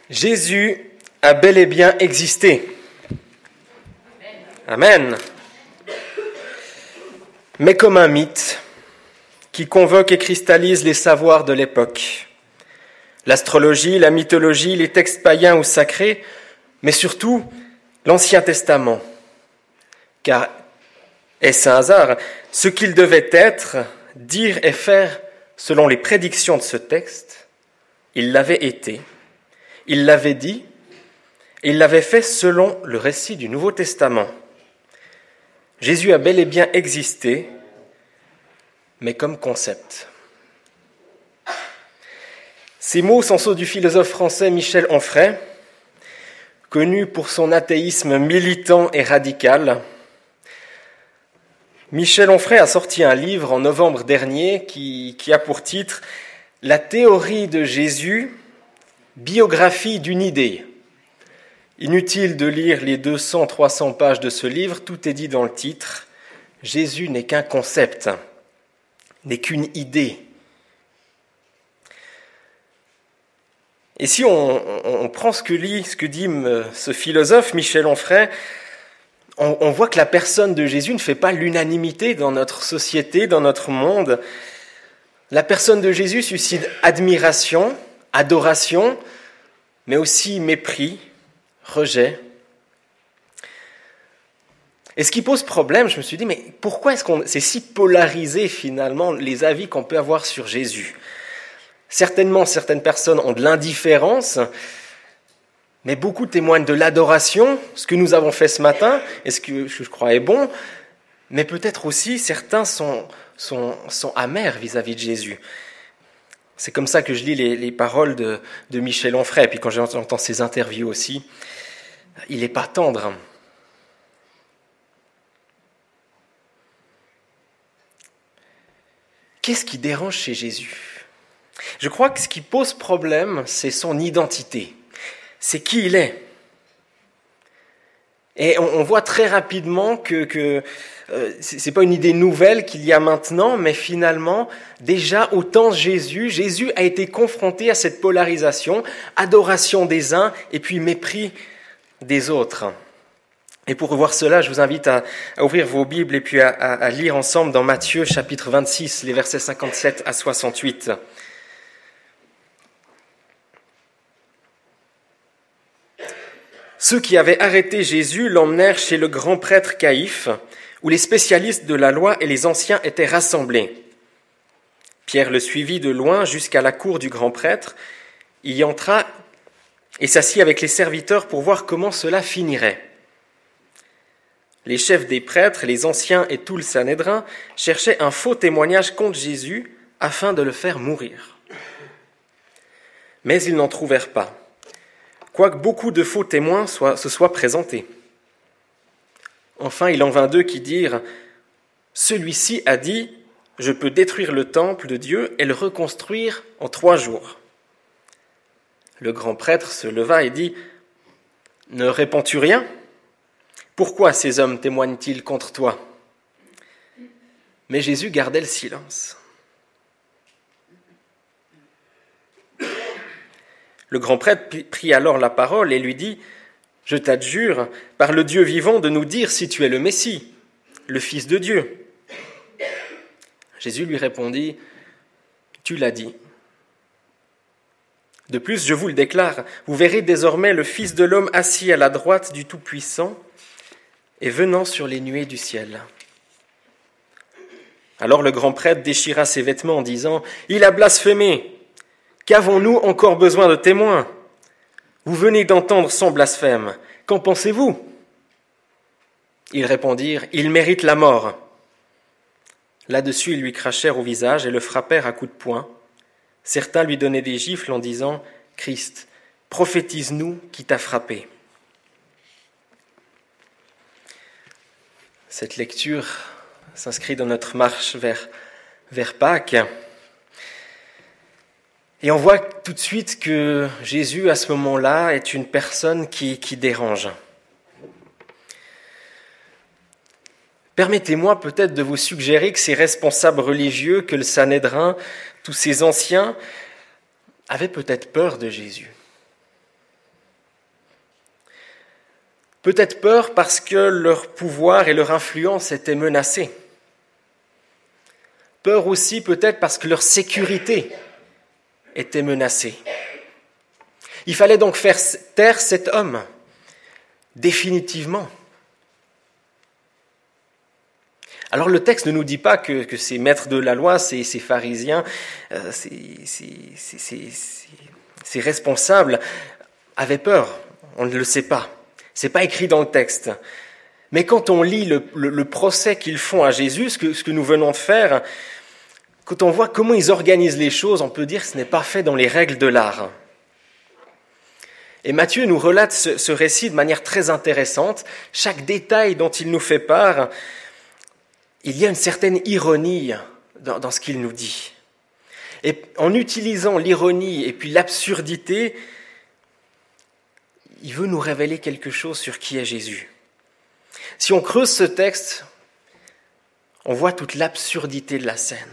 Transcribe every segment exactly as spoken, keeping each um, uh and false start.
Jésus a bel et bien existé. Amen. Mais comme un mythe qui convoque et cristallise les savoirs de l'époque. L'astrologie, la mythologie, les textes païens ou sacrés, mais surtout l'Ancien Testament. Car, est-ce un hasard, ce qu'il devait être, dire et faire selon les prédictions de ce texte, il l'avait été, il l'avait dit, et il l'avait fait selon le récit du Nouveau Testament. Jésus a bel et bien existé, mais comme concept. Ces mots sont ceux du philosophe français Michel Onfray, connu pour son athéisme militant et radical. Michel Onfray a sorti un livre en novembre dernier qui, qui a pour titre « La théorie de Jésus, biographie d'une idée ». Inutile de lire les deux cents à trois cents pages de ce livre, tout est dit dans le titre. Jésus n'est qu'un concept, n'est qu'une idée. Et si on, on, on prend ce que, lit, ce que dit ce philosophe Michel Onfray, on, on voit que la personne de Jésus ne fait pas l'unanimité dans notre société, dans notre monde. La personne de Jésus suscite admiration, adoration, mais aussi mépris, rejet. Et ce qui pose problème, je me suis dit, mais pourquoi est-ce qu'on c'est si polarisé finalement les avis qu'on peut avoir sur Jésus ? Certainement, certaines personnes ont de l'indifférence, mais beaucoup témoignent de l'adoration, ce que nous avons fait ce matin, et ce que je crois est bon, mais peut-être aussi certains sont, sont, sont amers vis-à-vis de Jésus. C'est comme ça que je lis les, les paroles de, de Michel Onfray, et puis quand j'entends ses interviews aussi, il n'est pas tendre. Qu'est-ce qui dérange chez Jésus ? Je crois que ce qui pose problème, c'est son identité. C'est qui il est. Et on, on voit très rapidement que, que euh, c'est pas une idée nouvelle qu'il y a maintenant, mais finalement, déjà au temps de Jésus, Jésus a été confronté à cette polarisation, adoration des uns et puis mépris des autres. Et pour voir cela, je vous invite à, à ouvrir vos Bibles et puis à, à, à lire ensemble dans Matthieu chapitre vingt-six, les versets cinquante-sept à soixante-huit. Ceux qui avaient arrêté Jésus l'emmenèrent chez le grand prêtre Caïphe, où les spécialistes de la loi et les anciens étaient rassemblés. Pierre le suivit de loin jusqu'à la cour du grand prêtre. Il y entra et s'assit avec les serviteurs pour voir comment cela finirait. Les chefs des prêtres, les anciens et tout le Sanhédrin cherchaient un faux témoignage contre Jésus afin de le faire mourir. Mais ils n'en trouvèrent pas, quoique beaucoup de faux témoins soient, se soient présentés. Enfin, il en vint deux qui dirent « Celui-ci a dit, je peux détruire le temple de Dieu et le reconstruire en trois jours. » Le grand prêtre se leva et dit « Ne réponds-tu rien ? Pourquoi ces hommes témoignent-ils contre toi ?» Mais Jésus gardait le silence. Le grand prêtre prit alors la parole et lui dit « Je t'adjure, par le Dieu vivant, de nous dire si tu es le Messie, le Fils de Dieu. » Jésus lui répondit « Tu l'as dit. De plus, je vous le déclare, vous verrez désormais le Fils de l'homme assis à la droite du Tout-Puissant et venant sur les nuées du ciel. » Alors le grand prêtre déchira ses vêtements en disant « Il a blasphémé. Qu'avons-nous encore besoin de témoins ? Vous venez d'entendre son blasphème. Qu'en pensez-vous » Ils répondirent « Il mérite la mort. » Là-dessus, ils lui crachèrent au visage et le frappèrent à coups de poing. Certains lui donnaient des gifles en disant « Christ, prophétise-nous qui t'a frappé. » Cette lecture s'inscrit dans notre marche vers, vers Pâques. Et on voit tout de suite que Jésus, à ce moment-là, est une personne qui, qui dérange. Permettez-moi peut-être de vous suggérer que ces responsables religieux, que le Sanhédrin, tous ces anciens, avaient peut-être peur de Jésus. Peut-être peur parce que leur pouvoir et leur influence étaient menacés. Peur aussi peut-être parce que leur sécurité était menacée. Il fallait donc faire taire cet homme, définitivement. Alors le texte ne nous dit pas que, que ces maîtres de la loi, ces, ces pharisiens, euh, ces, ces, ces, ces, ces responsables avaient peur. On ne le sait pas. C'est pas écrit dans le texte. Mais quand on lit le, le, le procès qu'ils font à Jésus, ce que, ce que nous venons de faire, quand on voit comment ils organisent les choses, on peut dire que ce n'est pas fait dans les règles de l'art. Et Matthieu nous relate ce, ce récit de manière très intéressante. Chaque détail dont il nous fait part, il y a une certaine ironie dans, dans ce qu'il nous dit. Et en utilisant l'ironie et puis l'absurdité, il veut nous révéler quelque chose sur qui est Jésus. Si on creuse ce texte, on voit toute l'absurdité de la scène.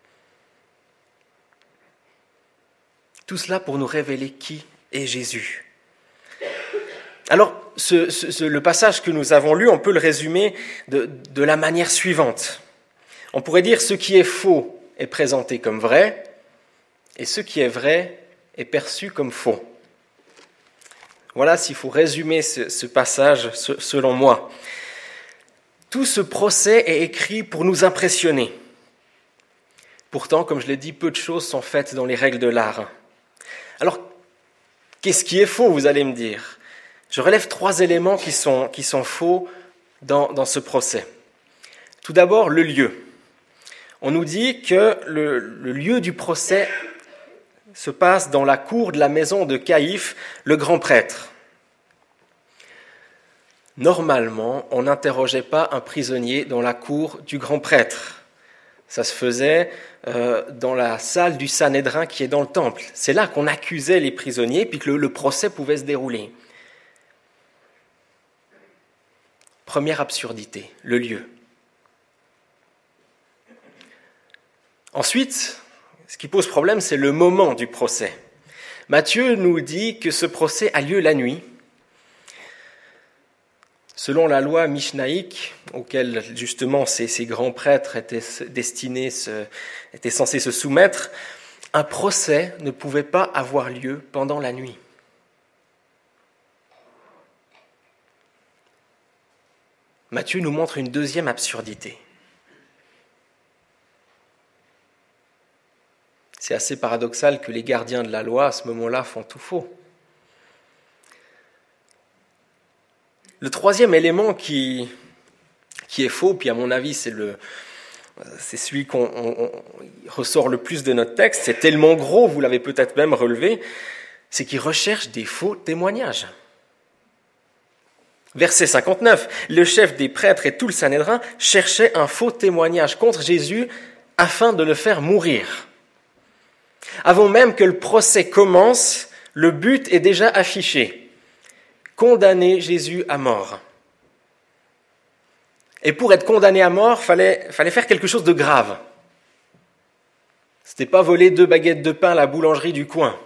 Tout cela pour nous révéler qui est Jésus. Alors, ce, ce, le passage que nous avons lu, on peut le résumer de, de la manière suivante. On pourrait dire ce qui est faux est présenté comme vrai, et ce qui est vrai est perçu comme faux. Voilà s'il faut résumer ce, ce passage selon moi. Tout ce procès est écrit pour nous impressionner. Pourtant, comme je l'ai dit, peu de choses sont faites dans les règles de l'art. Alors, qu'est-ce qui est faux, vous allez me dire ? Je relève trois éléments qui sont, qui sont faux dans, dans ce procès. Tout d'abord, le lieu. On nous dit que le, le lieu du procès se passe dans la cour de la maison de Caïphe, le grand prêtre. Normalement, on n'interrogeait pas un prisonnier dans la cour du grand prêtre. Ça se faisait euh, dans la salle du Sanhédrin qui est dans le temple. C'est là qu'on accusait les prisonniers puis que le, le procès pouvait se dérouler. Première absurdité, le lieu. Ensuite, ce qui pose problème, c'est le moment du procès. Matthieu nous dit que ce procès a lieu la nuit. Selon la loi mishnaïque, auquel justement ces, ces grands prêtres étaient destinés, se, étaient censés se soumettre, un procès ne pouvait pas avoir lieu pendant la nuit. Matthieu nous montre une deuxième absurdité. C'est assez paradoxal que les gardiens de la loi, à ce moment-là, font tout faux. Le troisième élément qui, qui est faux, puis à mon avis c'est, le, c'est celui qu'on on, on ressort le plus de notre texte, c'est tellement gros, vous l'avez peut-être même relevé, c'est qu'il recherche des faux témoignages. Verset cinquante-neuf, le chef des prêtres et tout le Sanhédrin cherchaient un faux témoignage contre Jésus afin de le faire mourir. Avant même que le procès commence, le but est déjà affiché. Condamner Jésus à mort. Et pour être condamné à mort, il fallait, fallait faire quelque chose de grave. C'était pas voler deux baguettes de pain à la boulangerie du coin.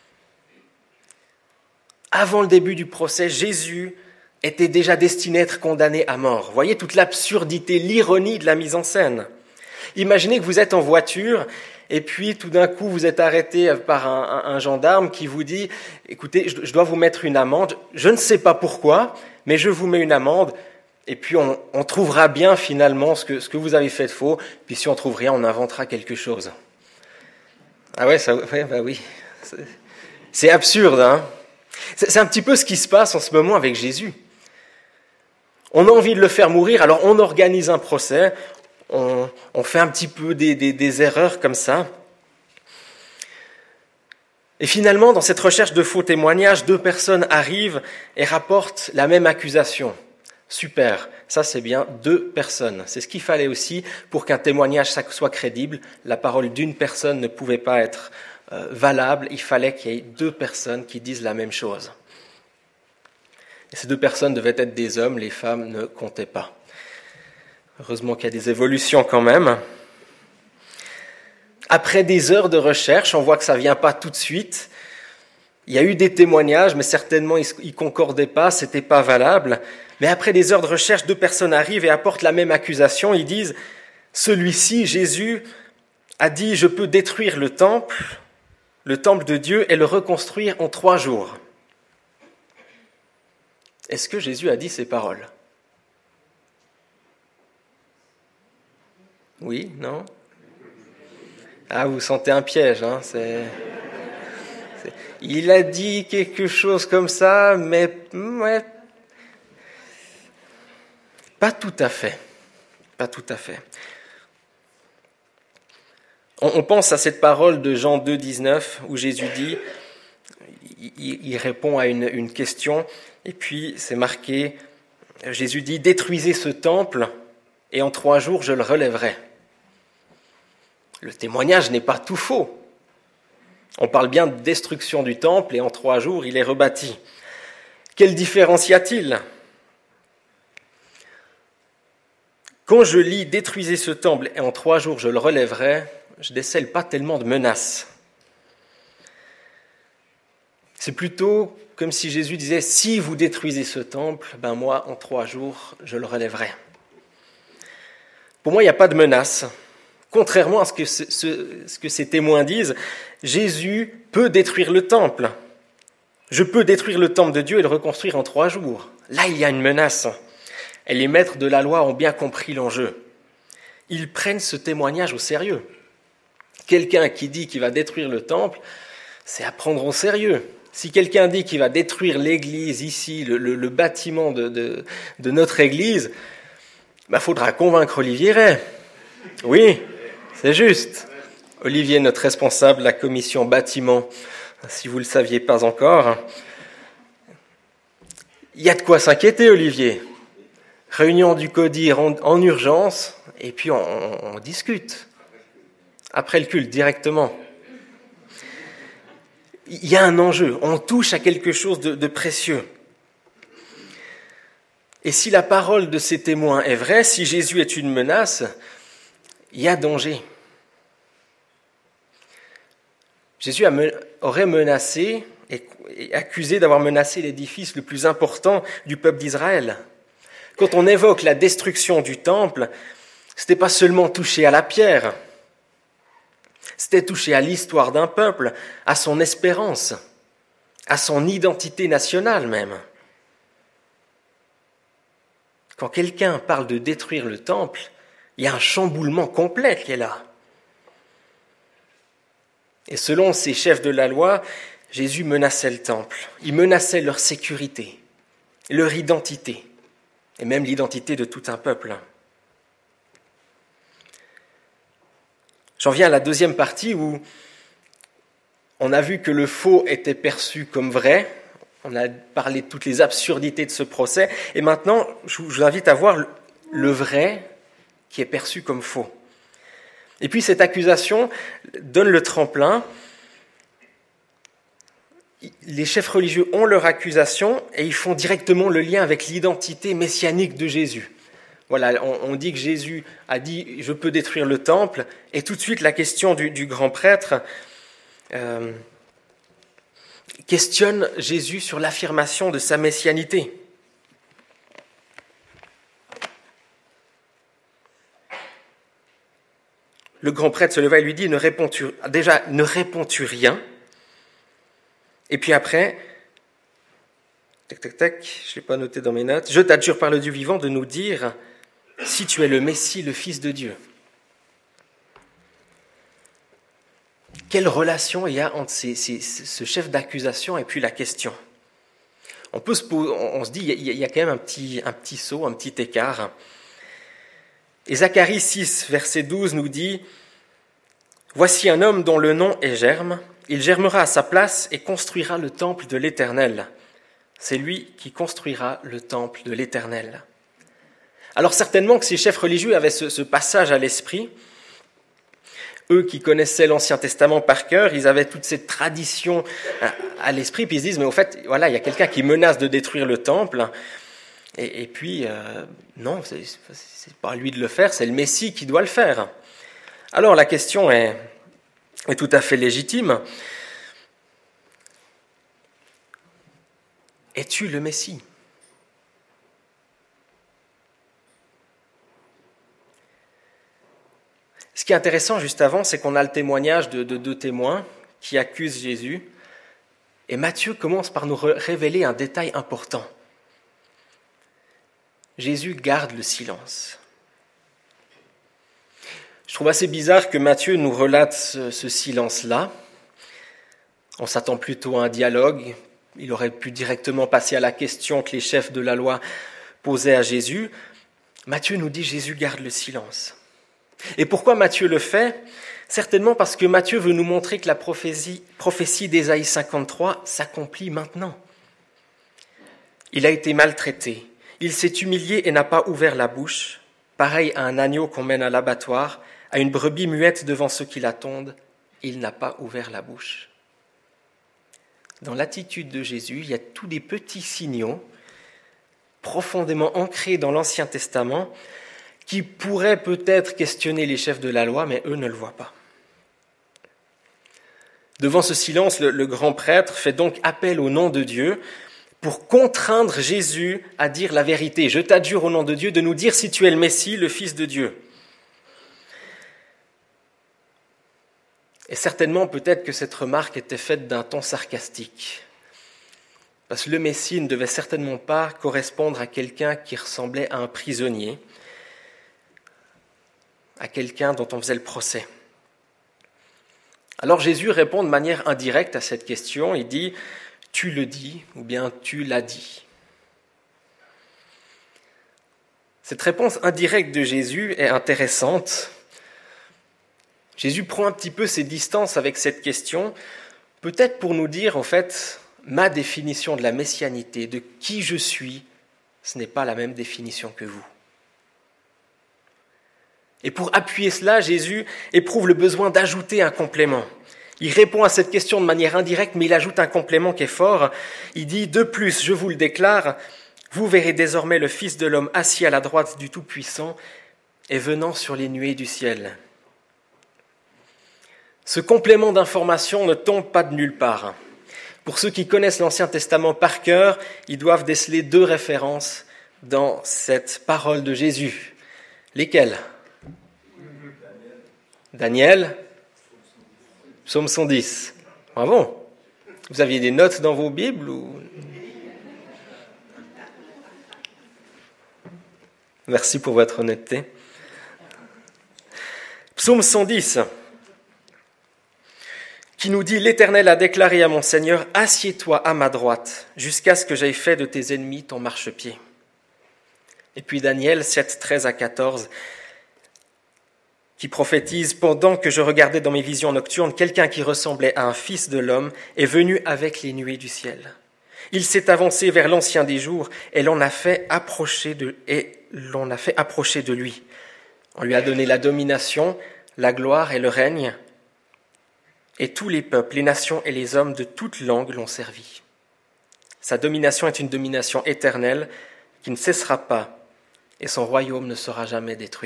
Avant le début du procès, Jésus était déjà destiné à être condamné à mort. Voyez toute l'absurdité, l'ironie de la mise en scène. Imaginez que vous êtes en voiture et puis tout d'un coup vous êtes arrêté par un, un, un gendarme qui vous dit « Écoutez, je, je dois vous mettre une amende, je ne sais pas pourquoi, mais je vous mets une amende et puis on, on trouvera bien finalement ce que, ce que vous avez fait de faux, puis si on trouve rien, on inventera quelque chose. » Ah ouais, ça, ouais, bah oui, c'est, c'est absurde, hein. C'est, c'est un petit peu ce qui se passe en ce moment avec Jésus. On a envie de le faire mourir, alors on organise un procès, on, on fait un petit peu des, des, des erreurs comme ça. Et finalement, dans cette recherche de faux témoignages, deux personnes arrivent et rapportent la même accusation. Super, ça c'est bien, deux personnes. C'est ce qu'il fallait aussi pour qu'un témoignage soit crédible. La parole d'une personne ne pouvait pas être euh, valable, il fallait qu'il y ait deux personnes qui disent la même chose. Et ces deux personnes devaient être des hommes, les femmes ne comptaient pas. Heureusement qu'il y a des évolutions quand même. Après des heures de recherche, on voit que ça ne vient pas tout de suite. Il y a eu des témoignages, mais certainement ils ne concordaient pas, ce n'était pas valable. Mais après des heures de recherche, deux personnes arrivent et apportent la même accusation. Ils disent, celui-ci, Jésus, a dit, je peux détruire le temple, le temple de Dieu, et le reconstruire en trois jours. Est-ce que Jésus a dit ces paroles ? Oui, non ? Ah, vous sentez un piège, hein, c'est... c'est... Il a dit quelque chose comme ça, mais... Ouais, pas tout à fait. Pas tout à fait. On, on pense à cette parole de Jean deux, dix-neuf, où Jésus dit... Il, il répond à une, une question... Et puis, c'est marqué, Jésus dit, « Détruisez ce temple, et en trois jours, je le relèverai. » Le témoignage n'est pas tout faux. On parle bien de destruction du temple, et en trois jours, il est rebâti. Quelle différence y a-t-il ? Quand je lis « Détruisez ce temple, et en trois jours, je le relèverai », je ne décèle pas tellement de menaces. C'est plutôt comme si Jésus disait, si vous détruisez ce temple, ben moi, en trois jours, je le relèverai. Pour moi, il n'y a pas de menace. Contrairement à ce que, ce, ce que ces témoins disent, Jésus peut détruire le temple. Je peux détruire le temple de Dieu et le reconstruire en trois jours. Là, il y a une menace. Et les maîtres de la loi ont bien compris l'enjeu. Ils prennent ce témoignage au sérieux. Quelqu'un qui dit qu'il va détruire le temple, c'est à prendre au sérieux. Si quelqu'un dit qu'il va détruire l'église ici, le, le, le bâtiment de, de, de notre église, ben, faudra convaincre Olivier Ray. Oui, c'est juste. Olivier, notre responsable de la commission bâtiment, si vous ne le saviez pas encore. Il y a de quoi s'inquiéter, Olivier. Réunion du CODIR en, en urgence, et puis on, on, on discute. Après le culte, directement. Il y a un enjeu, on touche à quelque chose de, de précieux. Et si la parole de ces témoins est vraie, si Jésus est une menace, il y a danger. Jésus a me, aurait menacé et, et accusé d'avoir menacé l'édifice le plus important du peuple d'Israël. Quand on évoque la destruction du temple, ce n'était pas seulement toucher à la pierre, c'était toucher à l'histoire d'un peuple, à son espérance, à son identité nationale même. Quand quelqu'un parle de détruire le temple, il y a un chamboulement complet qui est là. Et selon ces chefs de la loi, Jésus menaçait le temple. Il menaçait leur sécurité, leur identité, et même l'identité de tout un peuple. J'en viens à la deuxième partie où on a vu que le faux était perçu comme vrai. On a parlé de toutes les absurdités de ce procès. Et maintenant, je vous invite à voir le vrai qui est perçu comme faux. Et puis cette accusation donne le tremplin. Les chefs religieux ont leur accusation et ils font directement le lien avec l'identité messianique de Jésus. Voilà, on, on dit que Jésus a dit « je peux détruire le temple » et tout de suite la question du, du grand prêtre euh, questionne Jésus sur l'affirmation de sa messianité. Le grand prêtre se leva et lui dit « ne réponds-tu, déjà, ne réponds-tu rien ?» Et puis après, tac, tac, tac, je ne l'ai pas noté dans mes notes, « Je t'adjure par le Dieu vivant de nous dire si tu es le Messie, le Fils de Dieu. » Quelle relation il y a entre ces, ces, ce chef d'accusation et puis la question ? On peut se poser, on se dit, il y a, il y a quand même un petit, un petit saut, un petit écart. Et Zacharie six, verset douze nous dit « Voici un homme dont le nom est Germe, il germera à sa place et construira le temple de l'Éternel. C'est lui qui construira le temple de l'Éternel. » Alors certainement que ces chefs religieux avaient ce, ce passage à l'esprit. Eux qui connaissaient l'Ancien Testament par cœur, ils avaient toute cette tradition à, à l'esprit, puis ils se disent, mais au fait, voilà, il y a quelqu'un qui menace de détruire le temple, et, et puis, euh, non, c'est, c'est pas à lui de le faire, c'est le Messie qui doit le faire. Alors la question est, est tout à fait légitime. es-tu le Messie ? Ce qui est intéressant juste avant, c'est qu'on a le témoignage de, de deux témoins qui accusent Jésus. Et Matthieu commence par nous révéler un détail important. Jésus garde le silence. Je trouve assez bizarre que Matthieu nous relate ce, ce silence-là. On s'attend plutôt à un dialogue. Il aurait pu directement passer à la question que les chefs de la loi posaient à Jésus. Matthieu nous dit « Jésus garde le silence ». Et pourquoi Matthieu le fait ? Certainement parce que Matthieu veut nous montrer que la prophétie, prophétie d'Ésaïe cinquante-trois s'accomplit maintenant. Il a été maltraité, il s'est humilié et n'a pas ouvert la bouche, pareil à un agneau qu'on mène à l'abattoir, à une brebis muette devant ceux qui l'attendent, il n'a pas ouvert la bouche. Dans l'attitude de Jésus, il y a tous des petits signaux profondément ancrés dans l'Ancien Testament qui pourraient peut-être questionner les chefs de la loi, mais eux ne le voient pas. Devant ce silence, le, le grand prêtre fait donc appel au nom de Dieu pour contraindre Jésus à dire la vérité. « Je t'adjure au nom de Dieu de nous dire si tu es le Messie, le Fils de Dieu. » Et certainement, peut-être que cette remarque était faite d'un ton sarcastique. Parce que le Messie ne devait certainement pas correspondre à quelqu'un qui ressemblait à un prisonnier, à quelqu'un dont on faisait le procès. Alors Jésus répond de manière indirecte à cette question. Il dit « tu le dis » ou bien « tu l'as dit ». Cette réponse indirecte de Jésus est intéressante. Jésus prend un petit peu ses distances avec cette question, peut-être pour nous dire, en fait, ma définition de la messianité, de qui je suis, ce n'est pas la même définition que vous. Et pour appuyer cela, Jésus éprouve le besoin d'ajouter un complément. Il répond à cette question de manière indirecte, mais il ajoute un complément qui est fort. Il dit « De plus, je vous le déclare, vous verrez désormais le Fils de l'homme assis à la droite du Tout-Puissant et venant sur les nuées du ciel. » Ce complément d'information ne tombe pas de nulle part. Pour ceux qui connaissent l'Ancien Testament par cœur, ils doivent déceler deux références dans cette parole de Jésus. Lesquelles ? Daniel, Psaume cent dix. Bravo. Vous aviez des notes dans vos Bibles ou... Merci pour votre honnêteté. Psaume cent dix, qui nous dit « L'Éternel a déclaré à mon Seigneur, assieds-toi à ma droite, jusqu'à ce que j'aie fait de tes ennemis ton marchepied. » Et puis Daniel sept, treize à quatorze, qui prophétise « Pendant que je regardais dans mes visions nocturnes, quelqu'un qui ressemblait à un fils de l'homme est venu avec les nuées du ciel. Il s'est avancé vers l'ancien des jours et l'on a fait approcher de, et l'on a fait approcher de lui. On lui a donné la domination, la gloire et le règne. Et tous les peuples, les nations et les hommes de toutes langues l'ont servi. Sa domination est une domination éternelle qui ne cessera pas et son royaume ne sera jamais détruit. »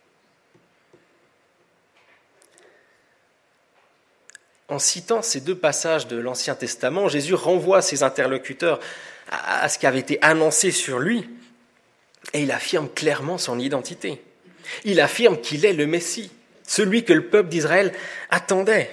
En citant ces deux passages de l'Ancien Testament, Jésus renvoie ses interlocuteurs à ce qui avait été annoncé sur lui et il affirme clairement son identité. Il affirme qu'il est le Messie, celui que le peuple d'Israël attendait.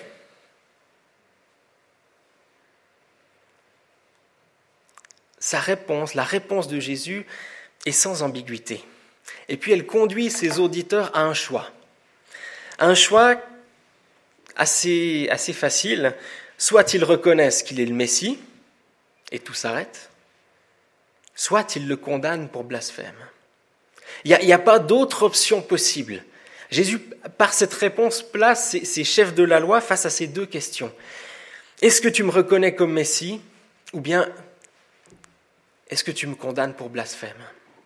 Sa réponse, la réponse de Jésus est sans ambiguïté. Et puis elle conduit ses auditeurs à un choix. Un choix assez, assez facile. Soit ils reconnaissent qu'il est le Messie, et tout s'arrête, soit ils le condamnent pour blasphème. Il n'y a, a pas d'autre option possible. Jésus, par cette réponse, place ses, ses chefs de la loi face à ces deux questions. Est-ce que tu me reconnais comme Messie, ou bien est-ce que tu me condamnes pour blasphème ?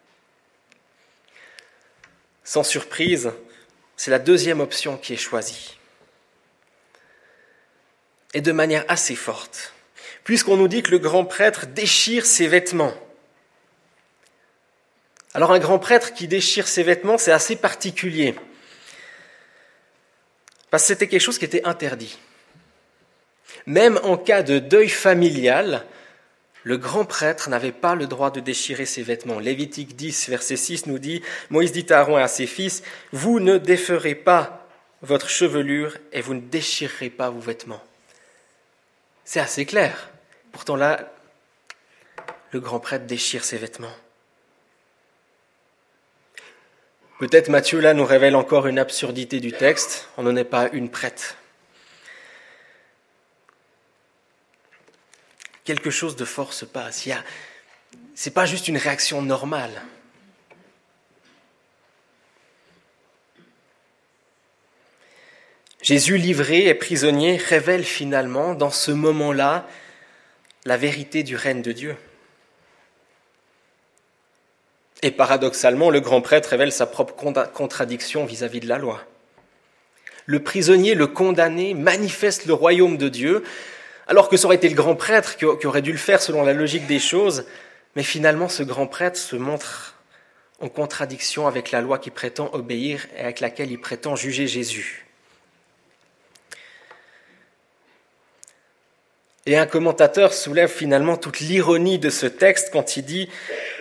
Sans surprise, c'est la deuxième option qui est choisie. Et de manière assez forte, puisqu'on nous dit que le grand prêtre déchire ses vêtements. Alors un grand prêtre qui déchire ses vêtements, c'est assez particulier, parce que c'était quelque chose qui était interdit. Même en cas de deuil familial, Le grand prêtre n'avait pas le droit de déchirer ses vêtements. Lévitique dix, verset six nous dit, Moïse dit à Aaron et à ses fils, « Vous ne déferez pas votre chevelure et vous ne déchirerez pas vos vêtements. » C'est assez clair. Pourtant là, le grand prêtre déchire ses vêtements. Peut-être Matthieu là nous révèle encore une absurdité du texte. On n'en est pas une prête. Quelque chose de fort se passe. Il y a, c'est pas juste une réaction normale. Jésus, livré et prisonnier, révèle finalement, dans ce moment-là, la vérité du règne de Dieu. Et paradoxalement, le grand prêtre révèle sa propre contradiction vis-à-vis de la loi. Le prisonnier, le condamné, manifeste le royaume de Dieu, alors que ça aurait été le grand prêtre qui aurait dû le faire selon la logique des choses, mais finalement ce grand prêtre se montre en contradiction avec la loi qu'il prétend obéir et avec laquelle il prétend juger Jésus. Et un commentateur soulève finalement toute l'ironie de ce texte quand il dit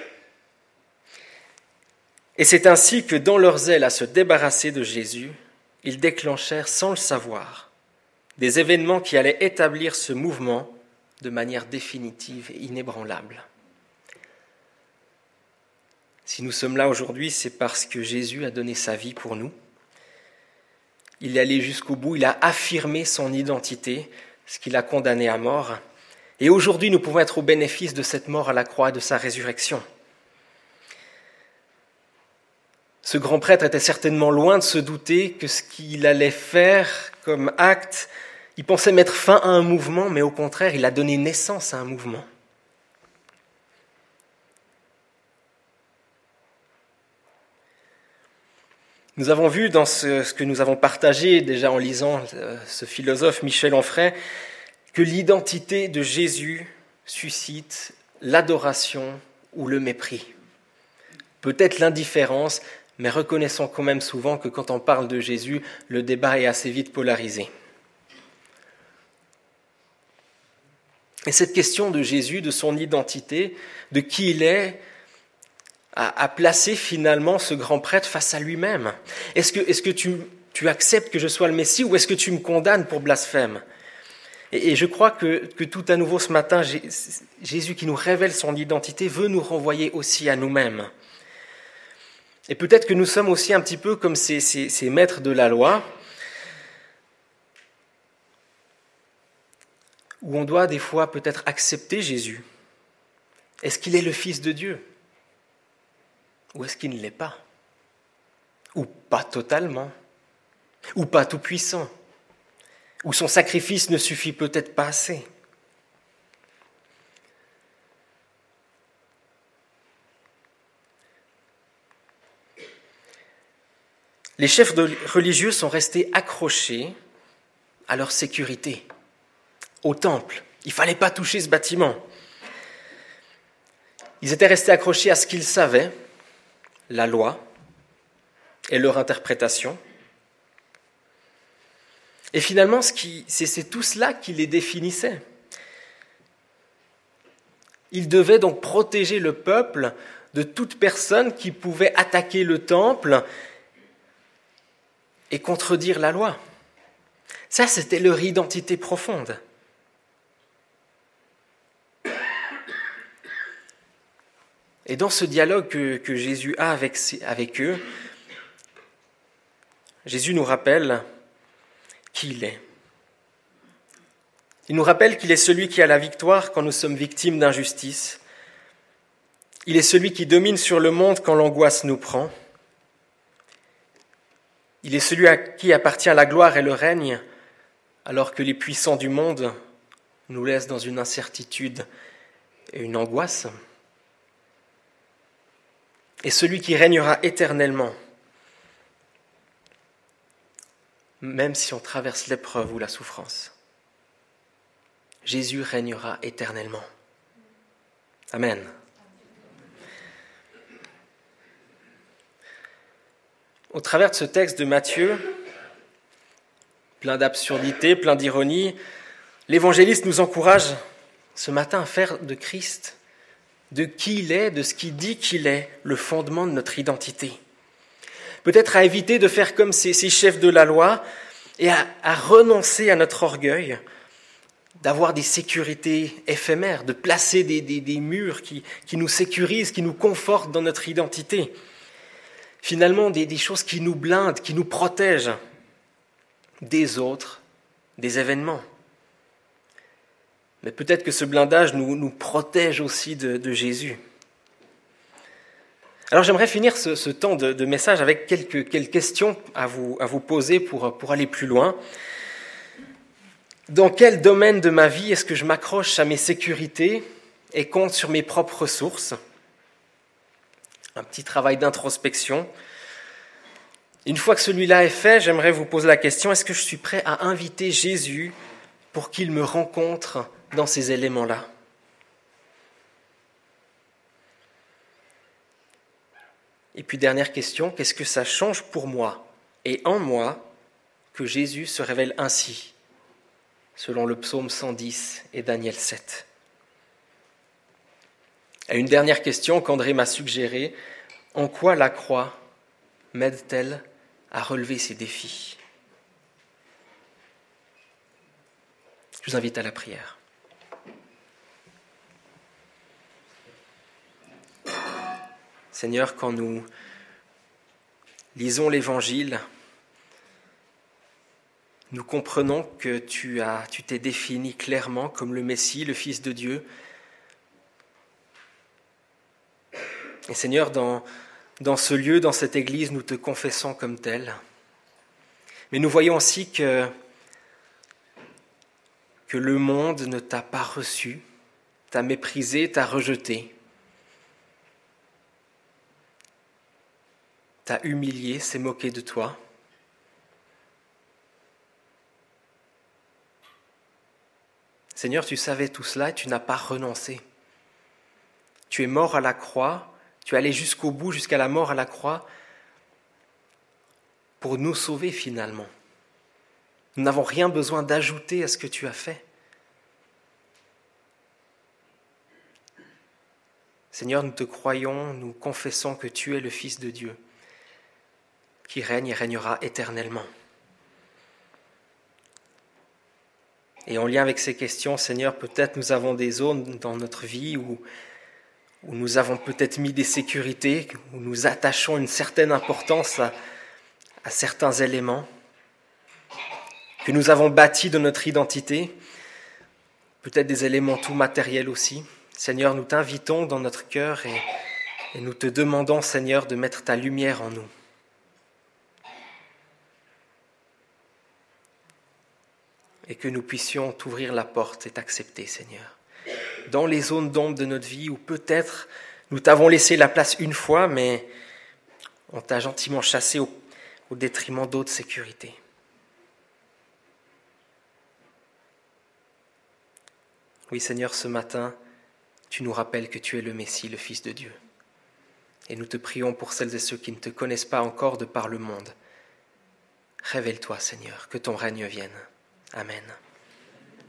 « Et c'est ainsi que dans leur zèle à se débarrasser de Jésus, ils déclenchèrent sans le savoir des événements qui allaient établir ce mouvement de manière définitive et inébranlable. » Si nous sommes là aujourd'hui, c'est parce que Jésus a donné sa vie pour nous. Il est allé jusqu'au bout, il a affirmé son identité, ce qu'il a condamné à mort. Et aujourd'hui, nous pouvons être au bénéfice de cette mort à la croix et de sa résurrection. Ce grand prêtre était certainement loin de se douter que ce qu'il allait faire comme acte, il pensait mettre fin à un mouvement, mais au contraire, il a donné naissance à un mouvement. Nous avons vu dans ce, ce que nous avons partagé déjà en lisant euh, ce philosophe Michel Onfray que l'identité de Jésus suscite l'adoration ou le mépris. Peut-être l'indifférence, mais reconnaissons quand même souvent que quand on parle de Jésus, le débat est assez vite polarisé. Et cette question de Jésus, de son identité, de qui il est, à placer finalement ce grand prêtre face à lui-même. Est-ce que, est-ce que tu, tu acceptes que je sois le Messie ou est-ce que tu me condamnes pour blasphème ? et, et je crois que, que tout à nouveau ce matin, Jésus qui nous révèle son identité veut nous renvoyer aussi à nous-mêmes. Et peut-être que nous sommes aussi un petit peu comme ces, ces, ces maîtres de la loi, où on doit des fois peut-être accepter Jésus. Est-ce qu'il est le Fils de Dieu ? Ou est-ce qu'il ne l'est pas ? Ou pas totalement ? Ou pas tout puissant ? Ou son sacrifice ne suffit peut-être pas assez ? Les chefs religieux sont restés accrochés à leur sécurité, au temple. Il ne fallait pas toucher ce bâtiment. Ils étaient restés accrochés à ce qu'ils savaient, la loi et leur interprétation. Et finalement, ce qui, c'est, c'est tout cela qui les définissait. Ils devaient donc protéger le peuple de toute personne qui pouvait attaquer le temple et contredire la loi. Ça, c'était leur identité profonde. Et dans ce dialogue que, que Jésus a avec, avec eux, Jésus nous rappelle qui il est. Il nous rappelle qu'il est celui qui a la victoire quand nous sommes victimes d'injustice. Il est celui qui domine sur le monde quand l'angoisse nous prend. Il est celui à qui appartient la gloire et le règne, alors que les puissants du monde nous laissent dans une incertitude et une angoisse. Et celui qui régnera éternellement, même si on traverse l'épreuve ou la souffrance. Jésus régnera éternellement. Amen. Au travers de ce texte de Matthieu, plein d'absurdités, plein d'ironie, l'évangéliste nous encourage ce matin à faire de Christ, de qui il est, de ce qu'il dit qu'il est, le fondement de notre identité. Peut-être à éviter de faire comme ces, ces chefs de la loi et à, à renoncer à notre orgueil, d'avoir des sécurités éphémères, de placer des, des, des murs qui, qui nous sécurisent, qui nous confortent dans notre identité. Finalement, des, des choses qui nous blindent, qui nous protègent des autres, des événements. Mais peut-être que ce blindage nous, nous protège aussi de, de Jésus. Alors j'aimerais finir ce, ce temps de, de message avec quelques, quelques questions à vous, à vous poser pour, pour aller plus loin. Dans quel domaine de ma vie est-ce que je m'accroche à mes sécurités et compte sur mes propres ressources ? Un petit travail d'introspection. Une fois que celui-là est fait, j'aimerais vous poser la question, est-ce que je suis prêt à inviter Jésus pour qu'il me rencontre dans ces éléments-là ? Et puis dernière question, qu'est-ce que ça change pour moi et en moi que Jésus se révèle ainsi, selon le psaume cent dix et Daniel sept ? Et une dernière question qu'André m'a suggérée, en quoi la croix m'aide-t-elle à relever ces défis ? Je vous invite à la prière. Seigneur, quand nous lisons l'Évangile, nous comprenons que tu as, tu t'es défini clairement comme le Messie, le Fils de Dieu. Et Seigneur, dans, dans ce lieu, dans cette église, nous te confessons comme tel. Mais nous voyons aussi que, que le monde ne t'a pas reçu, t'a méprisé, t'a rejeté. T'a humilié, s'est moqué de toi. Seigneur, tu savais tout cela et tu n'as pas renoncé. Tu es mort à la croix, tu es allé jusqu'au bout, jusqu'à la mort à la croix, pour nous sauver finalement. Nous n'avons rien besoin d'ajouter à ce que tu as fait. Seigneur, nous te croyons, nous confessons que tu es le Fils de Dieu, qui règne et régnera éternellement. Et en lien avec ces questions, Seigneur, peut-être nous avons des zones dans notre vie où, où nous avons peut-être mis des sécurités, où nous attachons une certaine importance à, à certains éléments, que nous avons bâtis de notre identité, peut-être des éléments tout matériels aussi. Seigneur, nous t'invitons dans notre cœur et, et nous te demandons, Seigneur, de mettre ta lumière en nous. Et que nous puissions t'ouvrir la porte et t'accepter, Seigneur. Dans les zones d'ombre de notre vie où peut-être nous t'avons laissé la place une fois, mais on t'a gentiment chassé au, au détriment d'autres sécurités. Oui, Seigneur, ce matin, tu nous rappelles que tu es le Messie, le Fils de Dieu. Et nous te prions pour celles et ceux qui ne te connaissent pas encore de par le monde. Révèle-toi, Seigneur, que ton règne vienne. Amen.